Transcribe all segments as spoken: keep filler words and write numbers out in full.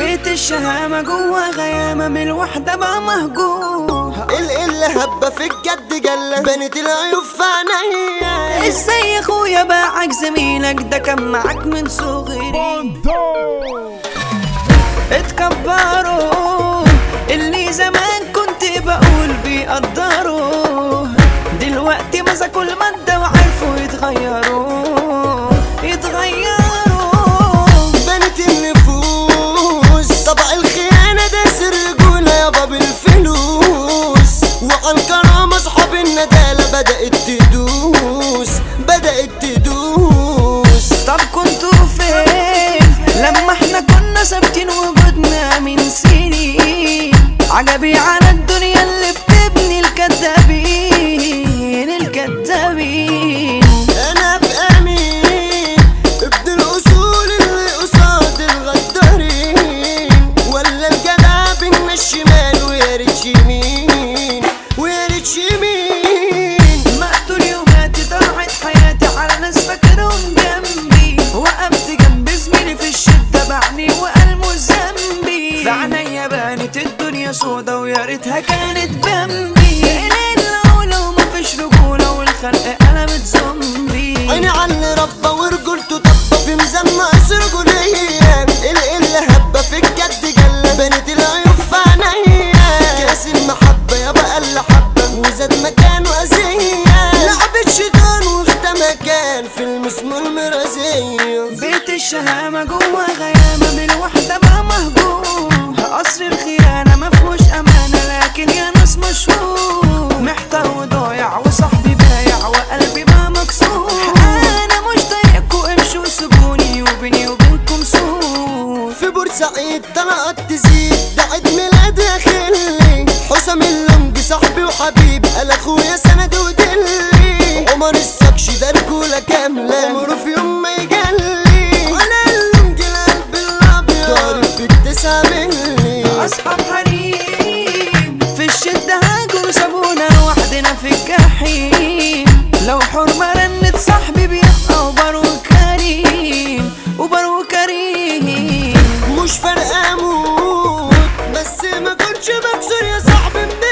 بيت الشهامة جوا غيامة من الوحدة بقى مهجور. القلة هبة في الجد جلة بنت العيوب في عينيا. ازاي يا اخويا باعك زميلك ده كان معاك من صغري. اتكبروا اللي زمان كنت بقول بيقدروا، دلوقتي مسكوا المادة وعرفوا يتغيروا يتغيروا. بنت النفوس طبع الخيانة ده سر رجولة يابا بالفلوس، وعن كرامة اصحاب الندالة بدأت تدوس بدأت تدوس. طب كنتوا فين لما احنا كنا ثابتين وجودنا من سنين؟ عجبي على الدنيا اللي بتبني الكدابين الكدابين. انا ابقى مين ابن الاصول اللي قصاد الغدارين، ولا الجدع بين الشمال ويا ريت يمين ويا ريت يمين. مقتول يوماتي ضاعت حياتي على ناس فاكرهم جنبي، وقفت جنب زميلي في الشدة بعني وقلبه ذنبي. في عينيا بانت الدنيا سودا ويا ريتها كانت بمبي. لو لو مفيش رجولة والخلق قلبت زومبي. عيني على ربى ورجولته طبة في ميزان ناقص رجولية. القلة هبة في الجد جلة بنت العيوب في عينيا. كاس المحبة يابا قل حبة وزاد مكانه أذية. لعبة شيطان واخدة مكان في المسمار المرازية. بيت الشهامة جوا غيامة بالوحدة بقى مهجور. قصر الخيانة مفهوش أمانة لكن يا ناس مشهور. محتار وضايع وصاحبي بايع وقلبي بقى مكسور. أنا مش طايقكوا امشوا سيبوني وبيني وبينكم سور. في بورسعيد طلقت تزيد ده عيد ميلاد يا خلي. حسام اللونجي صاحبي وحبيب قال اخويا سند ودلي. عمر السكش ده رجولة كاملة عمره في يوم ما يجلي. وانا اللونجي القلب الابيض ضارب بالتسعة ملي. أصحاب حريم في الشدة هاجوا سابونا وحدنا في الجحيم. لو حرمة رنت صاحبي بيبقى وبرو كريم وبرو كريم. مش فارقة اموت بس ما كنتش مكسور يا صاحبي من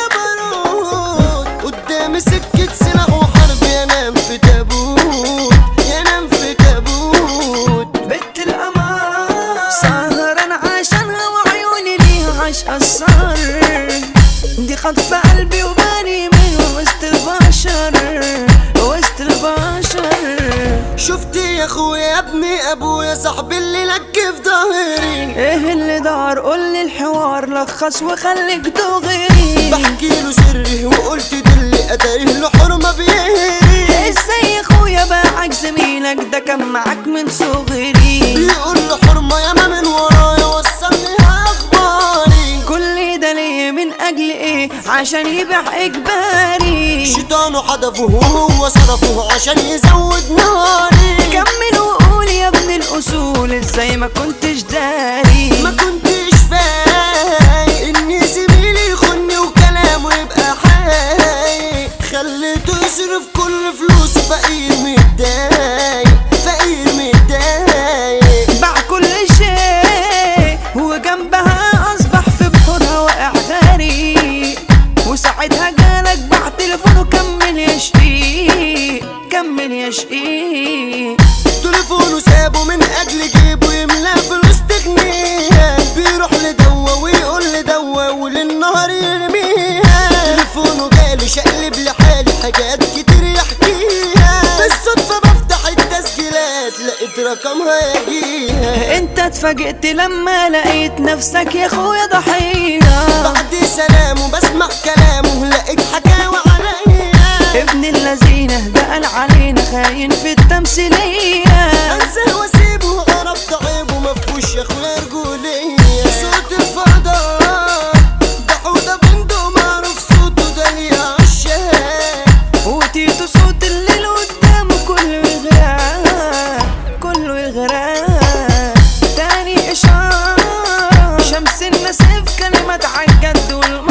الجبروت. قدامي سكة سلاح وحرب ينام في تابوت ينام في تابوت. بنت القمر سهران عشانها وعيوني ليها عشق السهر. دي خطفة قلبي وباني من وسط البشر وسط البشر. شفت يا اخويا يا ابني ابويا صاحبي اللي لك في ظهري. ايه اللي دار قولي الحوار لخص وخليك دغري. بحكي له سري وقلت دلي اتاريه له حرمة بيهري. ازاي يا اخويا باعك زميلك ده كان معاك من صغري. بيقول له حرمة ياما من ورايا وصلني اخباري. كل ده ليه من اجل ايه؟ عشان يبيع اجباري. شيطانه حدفه وهو صرفه عشان يزود ناري. كمل وقول يا ابن الاصول ازاي ما كنتش داري. ما كنتش فايق ان زميلي يخوني وكلامه يبقى حي. خليته يصرف كل فلوسه فقير متضايق فقير متضايق. باع كل شيء وجنبها اصبح في بحورها واقع غريق. وساعتها جالك باع تليفونه كمل يشقيق كمل يشقيق. تليفونه سابه من اجل جيبه يملى فلوس تغنيها. بيروح لدوا ويقول لدوا وللنهار يرميها. تليفونه جالي شقلب لحالي حاجات كتير يحكيها. بالصدفة بفتح التسجيلات لقيت رقمها يجيها. انت اتفاجئت لما لقيت نفسك يا اخويا ضحية. بعد سلامه بسمع كلامه لقيت حكاوى عليا. ابن اللذينة ده قال علينا خاين في التمثيلية. انساه واسيبه وعرفت عيبه مفهوش يا اخويا رجولية. صوت الفضاء ده حوده بندق معروف صوته ده ليه عشاق. وتيتو صوت الليل قدامه كله يغرق كله يغرق. تاني اشارة شمس النسيف كلمات عالجد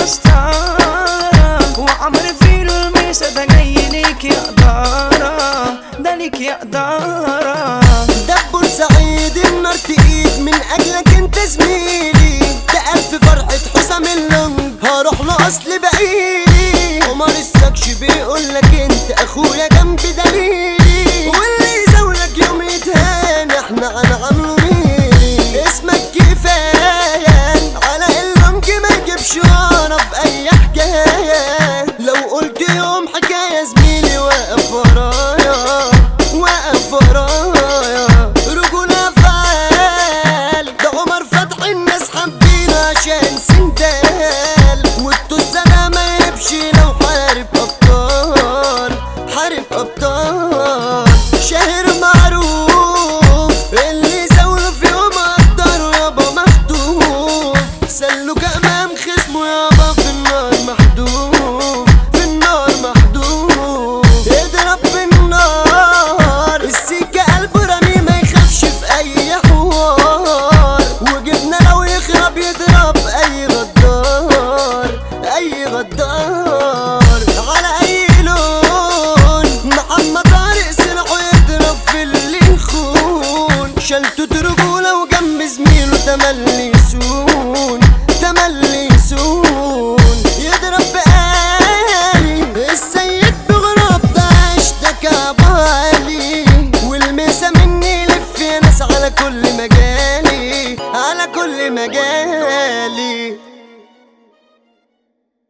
والمسطرة. وعمر فيلو الميسا ده جاي ليك يا قدارة ده ليك يا قدارة. ده بورسعيد النار تقيد من اجلك زميلي ده ألف فرحة حسام اللونج هروح له أصل بقيلي عمر السكش بيقولك انت اخويا جنب دليلي واللي يزولك يوم يتهان احنا هنعمله ميلي اسمك كفاية على اللونج ما يجيبش ورا في اي حكاية لو قلت يوم حكاية زميلي واقف ورايا واقف ورايا رجولة فعال ده عمر فتحي الناس حابينه عشان سندال والتوز انا ما يمشي لو حارب ابطال حارب ابطال شهر معروف اللي زاوله في يوم قدره يابا محدود سلوك امام خصمه يابا في النار محدود في النار محدود اضرب بالنار السيكة قلبه رمي ما يخافش في اي حوار وجبنا لو يخرب يضرب اي غدار اي غدار على اي لون محمد طارق سلاحه يضرب في اللي يخون شلته رجوله وجنب زميله تملي